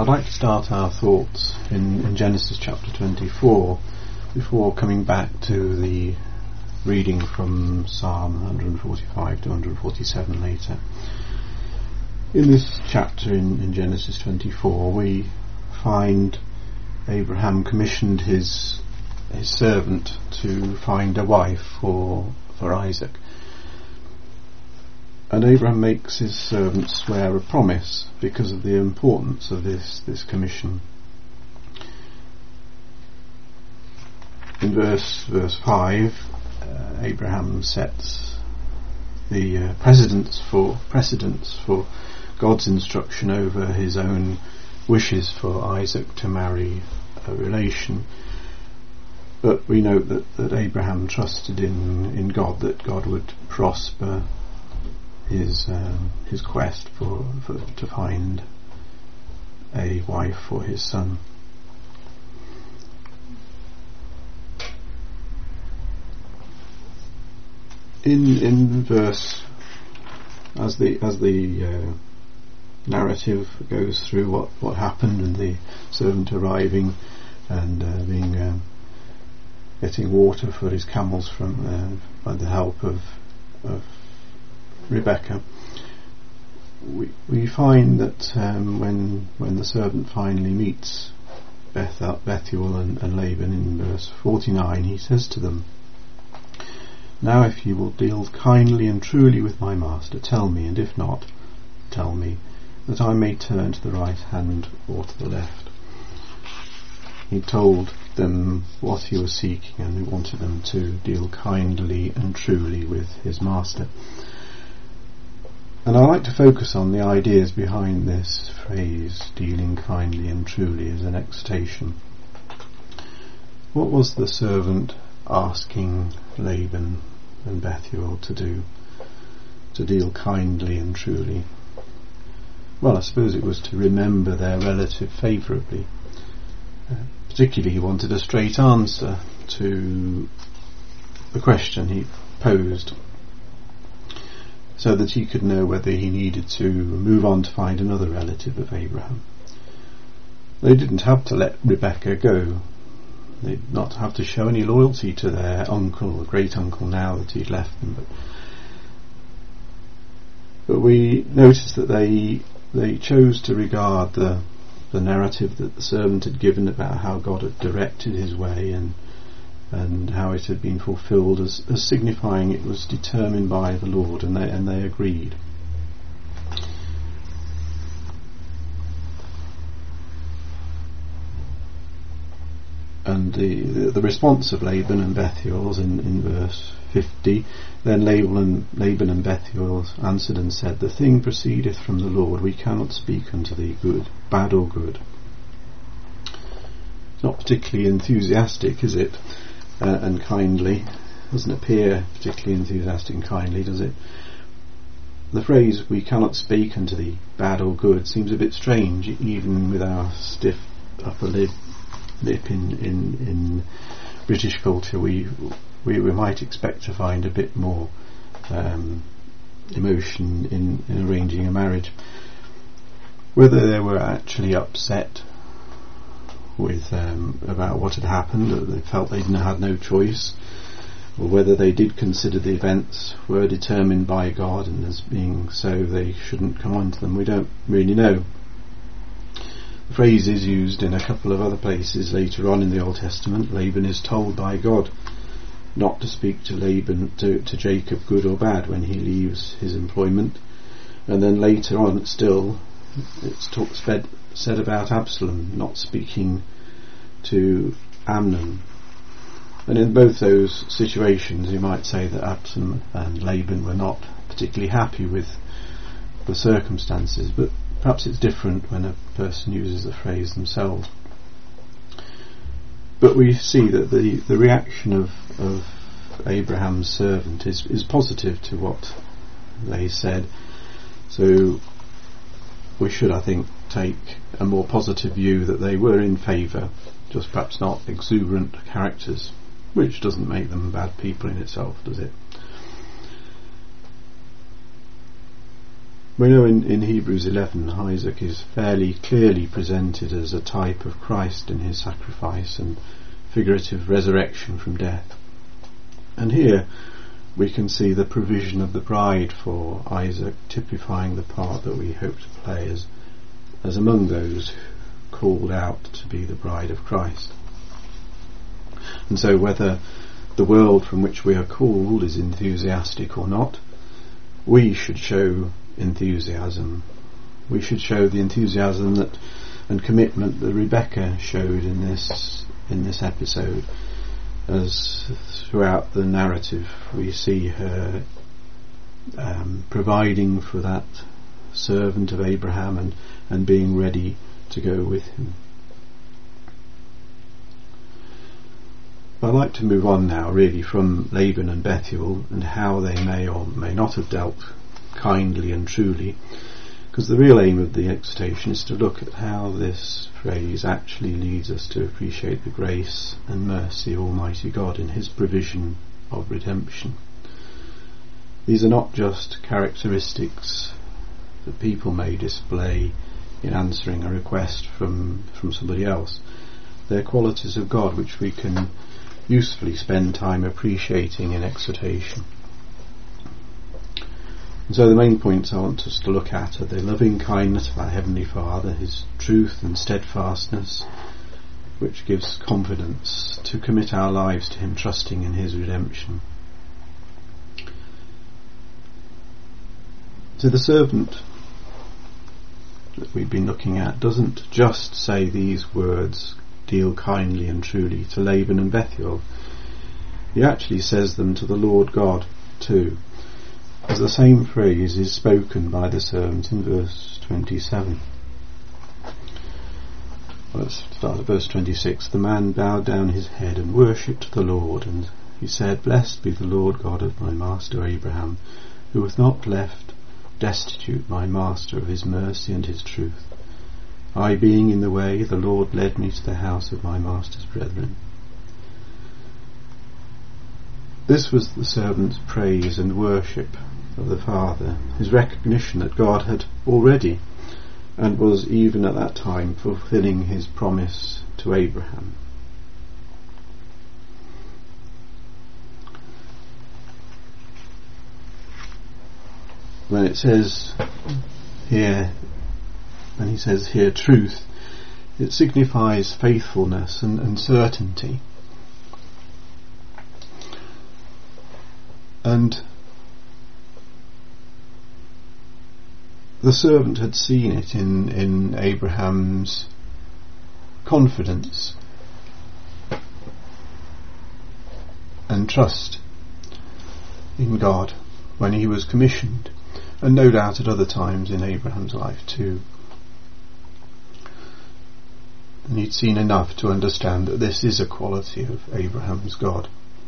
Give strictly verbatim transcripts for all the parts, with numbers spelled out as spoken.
I'd like to start our thoughts in, in Genesis chapter twenty-four before coming back to the reading from Psalm one forty-five to one forty-seven later. In this chapter in, in Genesis twenty-four we find Abraham commissioned his his servant to find a wife for for Isaac. And Abraham makes his servant swear a promise because of the importance of this, this commission. In verse verse five, uh, Abraham sets the uh, precedence for precedence for God's instruction over his own wishes for Isaac to marry a relation. But we note that, that Abraham trusted in, in God, that God would prosper his um, his quest for, for to find a wife for his son. In in verse as the as the uh, narrative goes through what, what happened and the servant arriving and uh, being um, getting water for his camels from uh, by the help of of Rebecca, we we find that um, when when the servant finally meets Beth, Bethuel and, and Laban in verse forty-nine, he says to them, "Now if you will deal kindly and truly with my master, tell me, and if not, tell me, that I may turn to the right hand or to the left." He told them what he was seeking, and he wanted them to deal kindly and truly with his master. And I like to focus on the ideas behind this phrase, dealing kindly and truly, as an exhortation. What was the servant asking Laban and Bethuel to do? To deal kindly and truly? Well, I suppose it was to remember their relative favourably. Uh, particularly he wanted a straight answer to the question he posed, so that he could know whether he needed to move on to find another relative of Abraham. They didn't have to let Rebecca go. They did not have to show any loyalty to their uncle or great uncle now that he'd left them. But, but we notice that they they chose to regard the the narrative that the servant had given about how God had directed his way and and how it had been fulfilled as, as signifying it was determined by the Lord, and they and they agreed. And the, the the response of Laban and Bethuel in, in verse fifty, then Laban and, Laban and Bethuel answered and said, "The thing proceedeth from the Lord, we cannot speak unto thee good, bad or good." It's not particularly enthusiastic, is it? Uh, and kindly. Doesn't appear particularly enthusiastic and kindly, does it? The phrase, "we cannot speak unto thee, bad or good," seems a bit strange, even with our stiff upper lip, lip in, in, in British culture. We, we we might expect to find a bit more um, emotion in, in arranging a marriage. Whether they were actually upset with um, about what had happened, or they felt they had no choice, or whether they did consider the events were determined by God and as being so they shouldn't come on to them, we don't really know. The phrase is used in a couple of other places later on in the Old Testament. Laban is told by God not to speak to Laban to, to Jacob good or bad when he leaves his employment, and then later on still it's talk, said, said about Absalom not speaking to Amnon. And in both those situations you might say that Absalom and Laban were not particularly happy with the circumstances, but perhaps it's different when a person uses the phrase themselves. But we see that the, the reaction of, of Abraham's servant is, is positive to what they said. So we should, I think, take a more positive view that they were in favour, just perhaps not exuberant characters, which doesn't make them bad people in itself, does it? We know in, in Hebrews eleven, Isaac is fairly clearly presented as a type of Christ in his sacrifice and figurative resurrection from death. And here we can see the provision of the bride for Isaac, typifying the part that we hope to play as, as among those called out to be the bride of Christ. And so whether the world from which we are called is enthusiastic or not, we should show enthusiasm. We should show the enthusiasm that and commitment that Rebecca showed in this in this episode, as throughout the narrative we see her um, providing for that servant of Abraham and, and being ready to go with him. I'd like to move on now really from Laban and Bethuel and how they may or may not have dealt kindly and truly, because the real aim of the exhortation is to look at how this phrase actually leads us to appreciate the grace and mercy of Almighty God in his provision of redemption. These are not just characteristics that people may display in answering a request from, from somebody else. They're qualities of God which we can usefully spend time appreciating in exhortation. And so the main points I want us to look at are the loving kindness of our Heavenly Father, his truth and steadfastness, which gives confidence to commit our lives to him, trusting in his redemption. So the servant that we've been looking at doesn't just say these words, deal kindly and truly, to Laban and Bethuel. He actually says them to the Lord God too, as the same phrase is spoken by the servant in verse twenty-seven. Let's start at verse twenty-six. The man bowed down his head and worshipped the Lord, and he said, Blessed be the Lord God of my master Abraham, who hath not left destitute my master of his mercy and his truth. I being in the way, the Lord led me to the house of my master's brethren. This was the servant's praise and worship of the Father, his recognition that God had already and was even at that time fulfilling his promise to Abraham. When it says here, when he says here truth, it signifies faithfulness and, and certainty. And the servant had seen it in, in Abraham's confidence and trust in God when he was commissioned, and no doubt at other times in Abraham's life too. And he'd seen enough to understand that this is a quality of Abraham's God.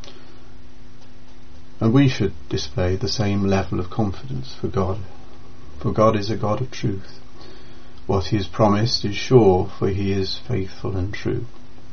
And we should display the same level of confidence for God. For God is a God of truth. What he has promised is sure, for he is faithful and true.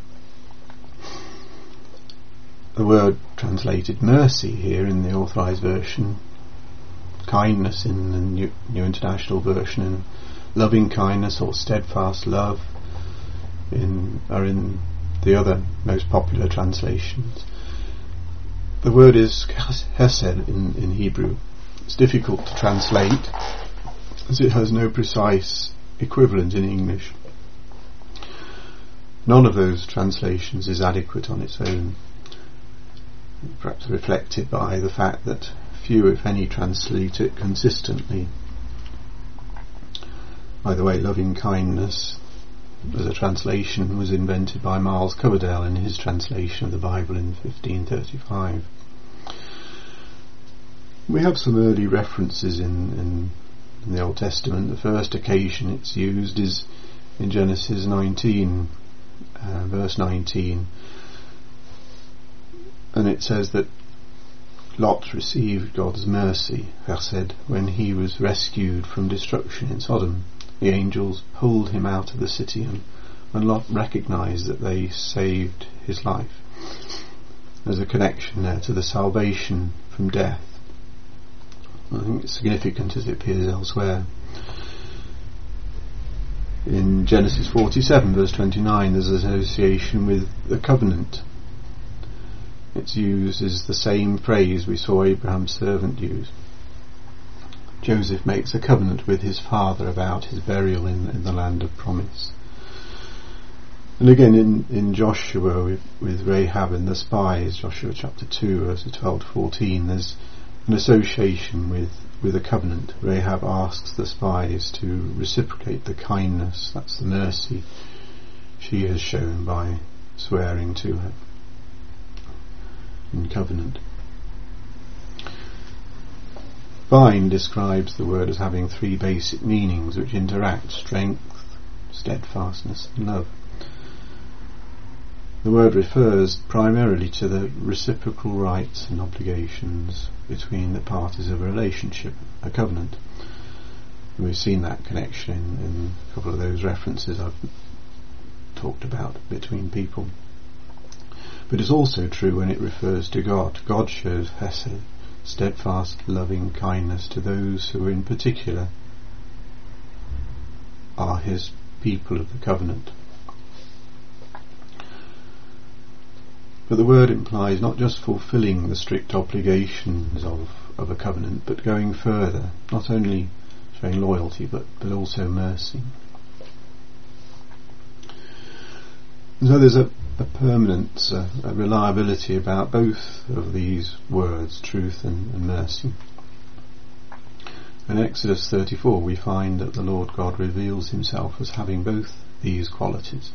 The word translated mercy here in the Authorised Version, kindness in the New, New International Version, and loving kindness or steadfast love in, are in the other most popular translations. The word is hesed in, in Hebrew. It's difficult to translate as it has no precise equivalent in English. None of those translations is adequate on its own, perhaps reflected by the fact that few, if any, translate it consistently. By the way, loving kindness as a translation was invented by Miles Coverdale in his translation of the Bible in fifteen thirty-five. We have some early references in, in, in the Old Testament. The first occasion it's used is in Genesis nineteen, uh, verse nineteen, and it says that Lot received God's mercy, chesed, when he was rescued from destruction in Sodom. The angels pulled him out of the city, and, and Lot recognised that they saved his life. There's a connection there to the salvation from death. I think it's significant as it appears elsewhere. In Genesis forty-seven verse twenty-nine there's an association with the covenant. It's used as the same phrase we saw Abraham's servant use. Joseph makes a covenant with his father about his burial in, in the land of promise. And again in, in Joshua with, with Rahab and the spies, Joshua chapter two verses twelve to fourteen, there's an association with, with a covenant. Rahab asks the spies to reciprocate the kindness, that's the mercy she has shown by swearing to her in covenant. Vine describes the word as having three basic meanings which interact: strength, steadfastness and love. The word refers primarily to the reciprocal rights and obligations between the parties of a relationship, a covenant. And we've seen that connection in, in a couple of those references I've talked about between people. But it's also true when it refers to God. God shows hesed, steadfast, loving kindness to those who in particular are his people of the covenant. But the word implies not just fulfilling the strict obligations of, of a covenant, but going further, not only showing loyalty, but, but also mercy. And so there's a, a permanence, a, a reliability about both of these words, truth and, and mercy. In Exodus thirty-four we find that the Lord God reveals himself as having both these qualities.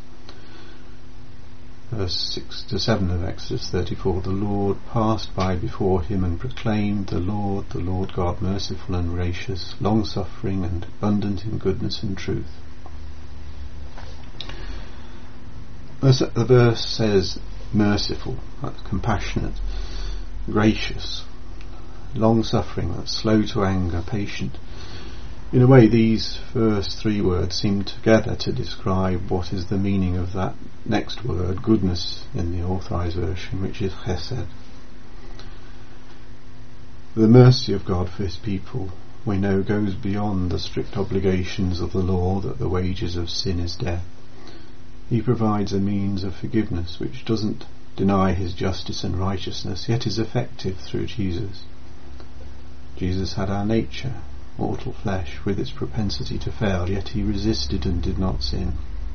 Verse six to seven of Exodus thirty-four, the Lord passed by before him and proclaimed, the Lord, the Lord God, merciful and gracious, long-suffering and abundant in goodness and truth. The verse says merciful, that's compassionate, gracious, long-suffering, that's slow to anger, patient. In a way, these first three words seem together to describe what is the meaning of that next word, goodness, in the Authorized Version, which is chesed. The mercy of God for his people, we know, goes beyond the strict obligations of the law that the wages of sin is death. He provides a means of forgiveness which doesn't deny his justice and righteousness, yet is effective through Jesus. Jesus had our nature, mortal flesh, with its propensity to fail, yet he resisted and did not sin.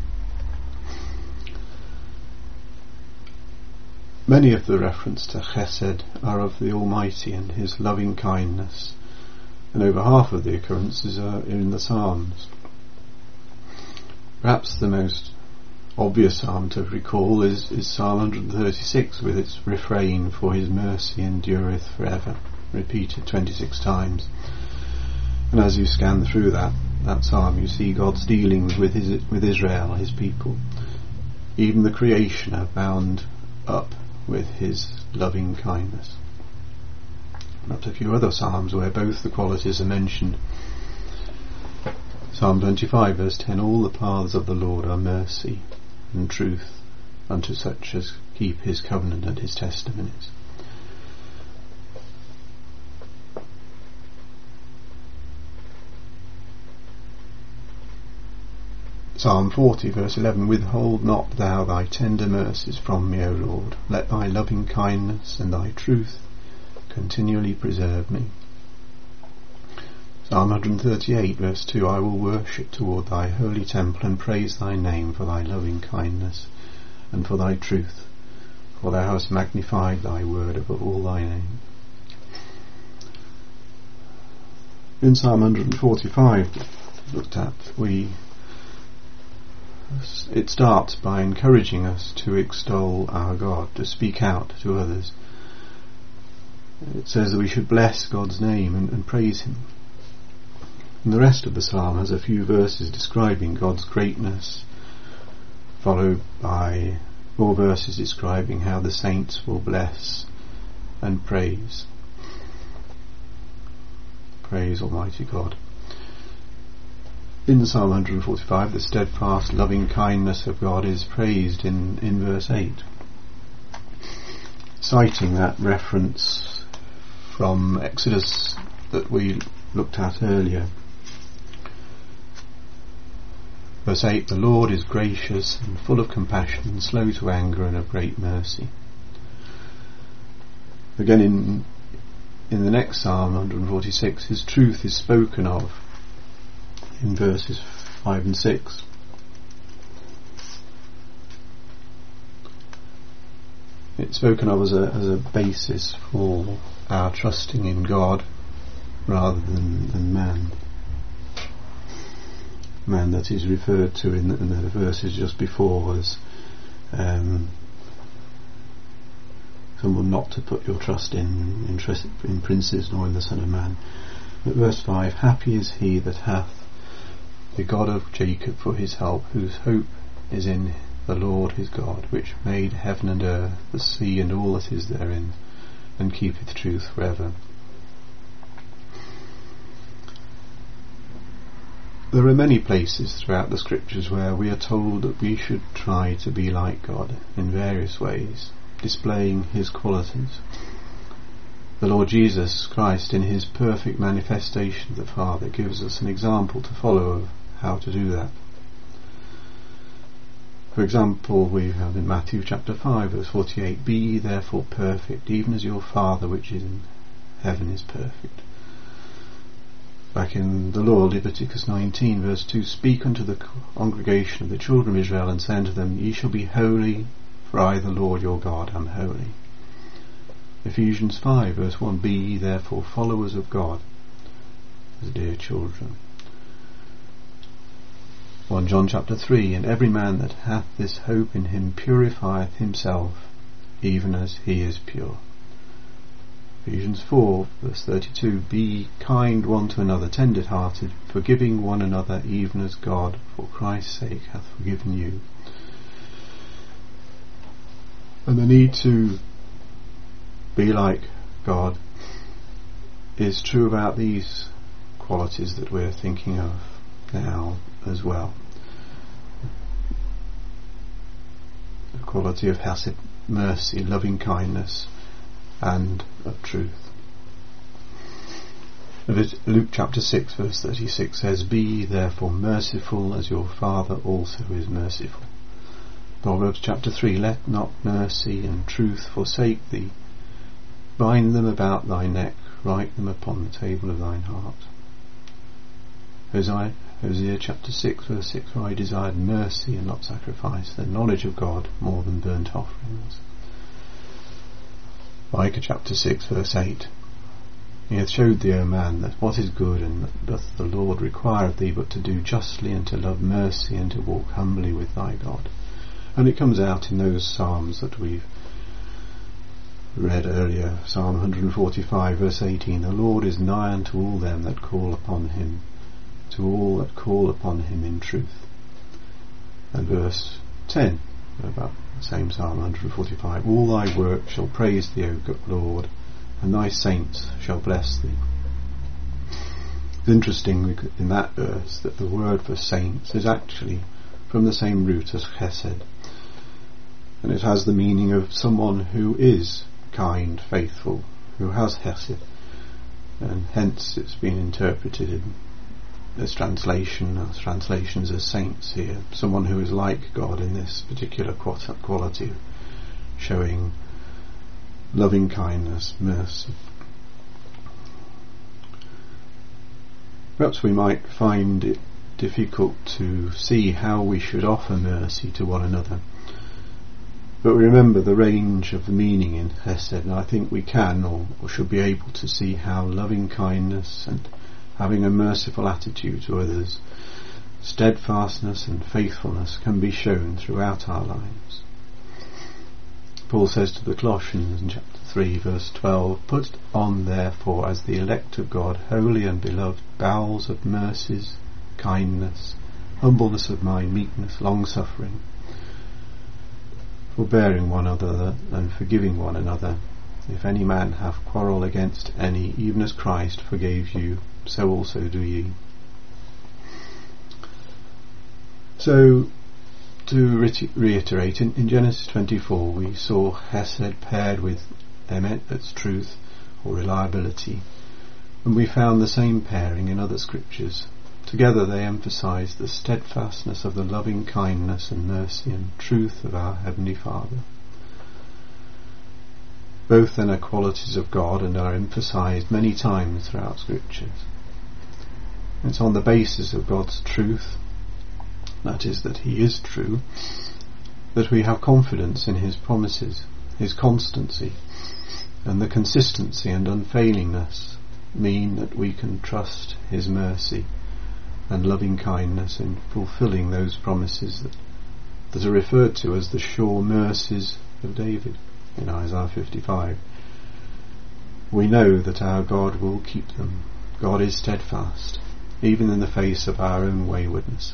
Many of the reference to chesed are of the Almighty and his loving kindness, and over half of the occurrences are in the Psalms. Perhaps the most obvious psalm to recall is, is Psalm one thirty-six, with its refrain, for his mercy endureth forever, repeated twenty-six times. And as you scan through that, that psalm, you see God's dealings with his with Israel, his people. Even the creation are bound up with his loving kindness. Perhaps a few other psalms where both the qualities are mentioned. Psalm twenty-five verse ten, all the paths of the Lord are mercy and truth unto such as keep his covenant and his testimonies. Psalm forty verse eleven, withhold not thou thy tender mercies from me, O Lord. Let thy loving kindness and thy truth continually preserve me. Psalm one thirty-eight verse two, I will worship toward thy holy temple and praise thy name for thy loving kindness and for thy truth, for thou hast magnified thy word above all thy name. In Psalm one forty-five looked at, we it starts by encouraging us to extol our God, to speak out to others. It says that we should bless God's name and, and praise him. And the rest of the psalm has a few verses describing God's greatness, followed by more verses describing how the saints will bless and praise. Praise Almighty God. In Psalm one forty-five, the steadfast loving kindness of God is praised in, in verse eight, citing that reference from Exodus that we looked at earlier. Verse eight, the Lord is gracious and full of compassion, slow to anger and of great mercy. Again in in the next Psalm, one forty-six, his truth is spoken of in verses five and six. It's spoken of as a as a basis for our trusting in God rather than, than man. Man that is referred to in the, in the verses just before was um, someone not to put your trust in, in, trust in princes nor in the Son of Man. But verse five, happy is he that hath the God of Jacob for his help, whose hope is in the Lord his God, which made heaven and earth, the sea and all that is therein, and keepeth truth for ever. There are many places throughout the scriptures where we are told that we should try to be like God in various ways, displaying his qualities. The Lord Jesus Christ, in his perfect manifestation of the Father, gives us an example to follow of how to do that. For example, we have in Matthew chapter five verse forty-eight, be ye therefore perfect, even as your Father which is in heaven is perfect. Back in the law, Leviticus nineteen verse two, speak unto the congregation of the children of Israel, and say unto them, ye shall be holy, for I the Lord your God am holy. Ephesians five verse one, be ye therefore followers of God as dear children. First John chapter three, and every man that hath this hope in him purifieth himself, even as he is pure. Ephesians four verse thirty-two, be kind one to another, tender-hearted, forgiving one another, even as God for Christ's sake hath forgiven you. And the need to be like God is true about these qualities that we're thinking of now as well. The quality of hesed, mercy, loving kindness, and of truth. Luke chapter six verse thirty-six says, be ye therefore merciful as your Father also is merciful. Proverbs chapter three, let not mercy and truth forsake thee. Bind them about thy neck, write them upon the table of thine heart. Hosea, Hosea chapter six verse six, for I desired mercy and not sacrifice, the knowledge of God more than burnt offerings. Micah chapter six verse eight, he hath showed thee, O man, that what is good, and doth the Lord require of thee but to do justly, and to love mercy, and to walk humbly with thy God. And it comes out in those psalms that we've read earlier. Psalm one forty-five verse eighteen, the Lord is nigh unto all them that call upon him, to all that call upon him in truth. And verse ten, about the same Psalm one forty-five, all thy work shall praise thee, O Lord, and thy saints shall bless thee. It's interesting in that verse that the word for saints is actually from the same root as chesed, and it has the meaning of someone who is kind, faithful, who has hesed, and hence it's been interpreted in this translation, as translations as saints here, someone who is like God in this particular quality, showing loving kindness, mercy. Perhaps we might find it difficult to see how we should offer mercy to one another, but remember the range of the meaning in Hesed, and I think we can or, or should be able to see how loving kindness and having a merciful attitude to others, steadfastness and faithfulness can be shown throughout our lives. Paul says to the Colossians in chapter three verse twelve, put on therefore as the elect of God, holy and beloved, bowels of mercies, kindness, humbleness of mind, meekness, long-suffering, forbearing one another and forgiving one another. If any man have quarrel against any, even as Christ forgave you, so also do ye. So, to re- reiterate, in, in Genesis twenty-four we saw Hesed paired with Emet, that's truth or reliability, And we found the same pairing in other scriptures. Together they emphasize the steadfastness of the loving kindness and mercy and truth of our Heavenly Father. Both then are qualities of God and are emphasized many times throughout scriptures. It's on the basis of God's truth, that is, that He is true, that we have confidence in His promises, His constancy, and the consistency and unfailingness mean that we can trust His mercy and loving kindness in fulfilling those promises that, that are referred to as the sure mercies of David in Isaiah fifty-five. We know that our God will keep them. God is steadfast, even in the face of our own waywardness.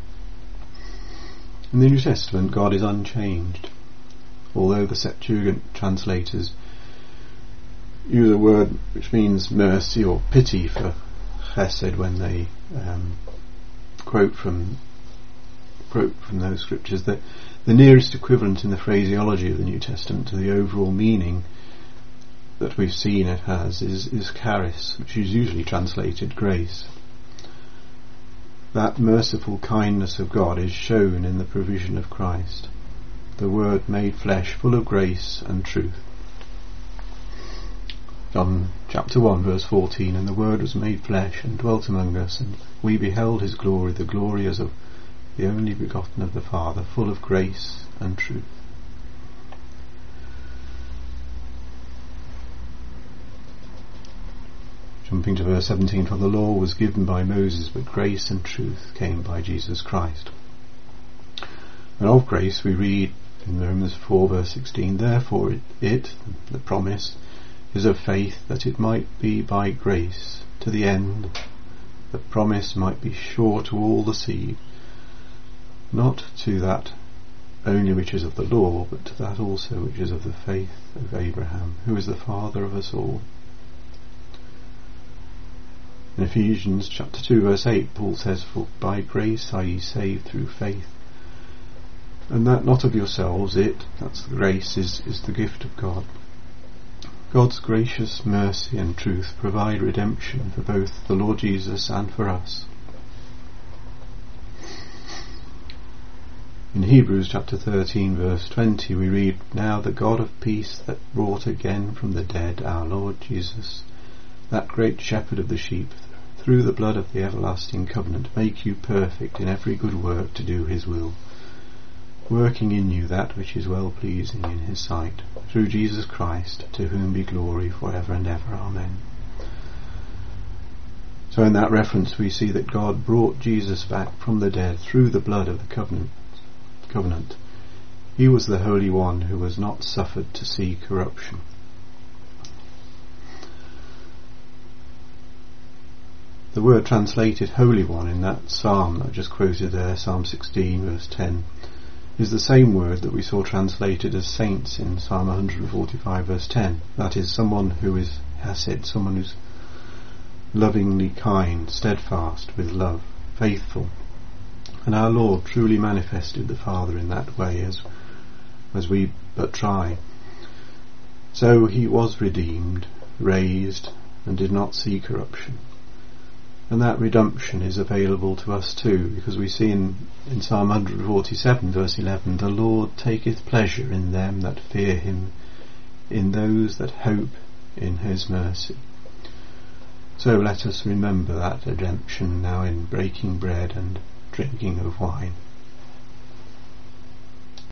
In the New Testament, God is unchanged, although the Septuagint translators use a word which means mercy or pity for chesed when they um, quote from quote from those scriptures. That the nearest equivalent in the phraseology of the New Testament to the overall meaning that we've seen it has is, is charis, which is usually translated grace. That merciful kindness of God is shown in the provision of Christ, the Word made flesh, full of grace and truth. John chapter one verse fourteen, and the Word was made flesh and dwelt among us, and we beheld His glory, the glory as of the only begotten of the Father, full of grace and truth. Jumping to verse seventeen, for the law was given by Moses, but grace and truth came by Jesus Christ. And of grace we read in Romans four verse sixteen, therefore it, it, the promise, is of faith, that it might be by grace, to the end the promise might be sure to all the seed, not to that only which is of the law, but to that also which is of the faith of Abraham, who is the father of us all. In Ephesians chapter two verse eight, Paul says, for by grace are ye saved through faith, and that not of yourselves, it, that's the grace, is, is the gift of God. God's gracious mercy and truth provide redemption for both the Lord Jesus and for us. In Hebrews chapter thirteen verse twenty we read, now the God of peace that brought again from the dead our Lord Jesus, that great shepherd of the sheep, through the blood of the everlasting covenant, make you perfect in every good work to do His will, working in you that which is well pleasing in His sight, through Jesus Christ, to whom be glory for ever and ever. Amen. So in that reference we see that God brought Jesus back from the dead through the blood of the covenant. covenant. He was the Holy One who was not suffered to see corruption. The word translated Holy One in that psalm that I just quoted there, Psalm sixteen verse ten, is the same word that we saw translated as saints in Psalm one forty-five verse ten. That is, someone who is hesed, someone who's lovingly kind, steadfast with love, faithful. And our Lord truly manifested the Father in that way, as as we but try. So He was redeemed, raised, and did not see corruption. And that redemption is available to us too, because we see in, in Psalm one forty-seven verse eleven, the Lord taketh pleasure in them that fear Him, in those that hope in His mercy. So let us remember that redemption now in breaking bread and drinking of wine.